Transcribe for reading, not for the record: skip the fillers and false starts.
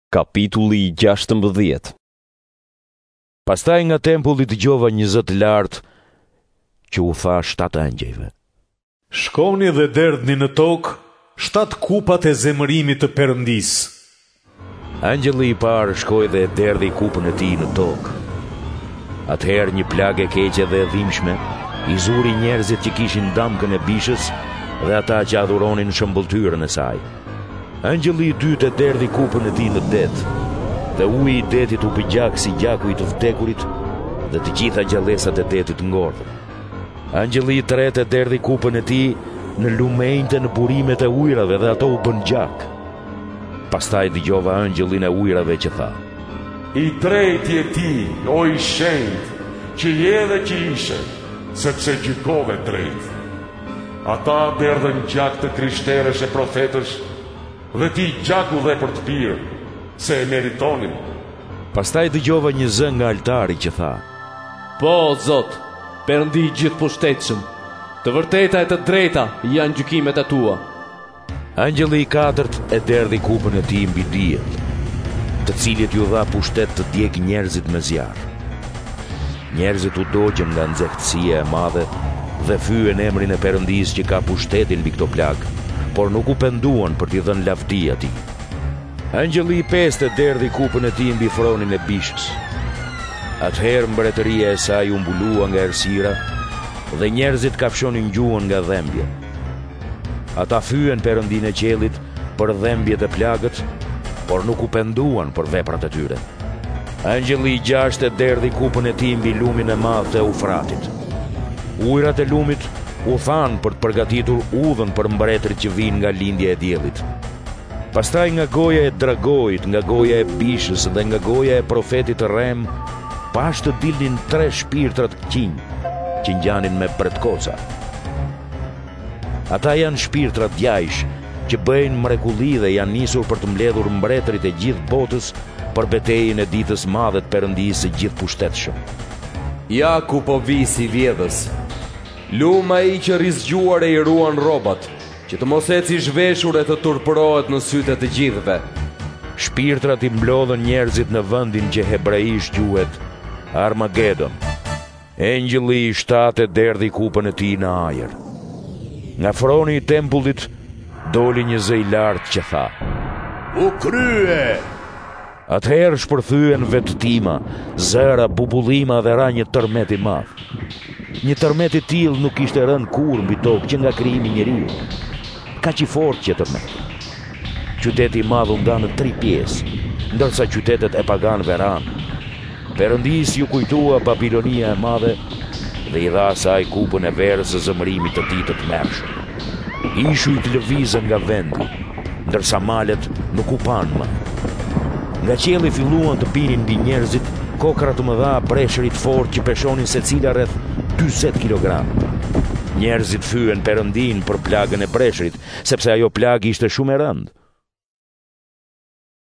Kapitulli 16. Pastaj nga tempulli dëgjova një zë të lartë që u tha 7 angjëjve: Shkoni dhe derdhni në tokë 7 kupat e zemërimit të Perëndisë. Angjëlli i parë shkoi dhe derdhi kupën e tij në tokë. Atëherë një plagë e keqe dhe e dhimbshme i zuri njerëzit që kishin damkën e bishës dhe ata që adhuronin shëmbulltyrën e saj. Angjëlli i dytë e derdhi kupën e tij në det, dhe uji i detit u bëgjak si gjaku i të vdekurit dhe të gjitha gjallësat e detit ngordhën. Angjëlli i tretë e derdhi kupën e tij në lumenjtë në burimet e ujrave dhe ato u bën gjak. Pastaj dëgjova angjëllin e ujrave që tha: I drejti e ti, o i shenjtë, që je dhe që ishe, sepse gjykove drejt. Ata derdhën gjak të krishterësh e profetësh, dhe ti gjaku dhe për të pirë, se e meritonin. Pastaj dëgjova një zë nga altari që tha: Po, Zot, Perëndi i gjithëpushtetshëm, të vërteta e të drejta janë gjykimet e tua. Angjëlli i katërt e derdhi kupën e tij mbi diell, të cilit ju dha pushtet të djeg njerëzit me zjarr. Njerëzit u dogjën nga nxehtësia e madhe dhe fyen emrin e Perëndisë që ka pushtetin mbi këto plagë, por nuk u penduan për t'i dhënë lavdi atij. Angjëlli i pestë e derdhi kupën e tij mbi thronin e bishës. Atëherë mbretëria e saj u mbulua nga errësira dhe njerëzit kafshonin gjuhën nga dhembja. Ata fyen Perëndinë e qiellit për dhembjet e plagët, por nuk u penduan për veprat e tyre. Angjëlli i gjashtë e derdhi kupën e tij mbi lumin e madh të Eufratit. Ujrat e lumit u thanë për të përgatitur udhën për mbretërit që vinë nga lindja e diellit. Pastaj nga goja e dragojit, nga goja e bishës dhe nga goja e profetit Rem, pash të dilnin 3 shpirtra të qinj që ngjanin me bretkoca. Ata janë shpirtra djajsh që bëjnë mrekulli dhe janë nisur për të mbledhur mbretërit e gjithë botës për betejën e ditës madhe të Perëndisë së gjithëpushtetshëm. Ja ku po vi si vjedhës. Luma i që rizgjuar e i ruan robat, që të mos eci zhveshur e të turpërohet në sytë të gjithëve. Shpirtrat i mblodhën njerëzit në vendin që hebraisht quhet Armagedon. Angjëlli i 7 e derdhi kupën e tij në ajër. Nga froni i tempullit doli një zë i lartë që tha: U krye! Atëherë shpërthyen vetëtima, zëra, bubullima dhe ra një tërmet i madh. Një tërmet i tillë nuk ishte rënë kurrë mbi tokë që nga krijimi i njeriu. Kaq i fortë që tërmeti. Qyteti i madh u nda në 3 pjesë, ndërsa qytetet e paganëve ranë. Perëndisë ju kujtua Babilonia e madhe dhe i dha asaj kupën e verës së zemërimit të tij të tmerrshëm. Ishujt lëvizën nga vendi, ndërsa malet nuk u panë më. Nga qielli filluan të binin mbi njerëzit kokra të mëdha breshërit fort që peshonin secila rreth 40 kg. Njerëzit fyen Perëndinë për plagën e breshërit, sepse ajo plagë ishte shumë e rëndë.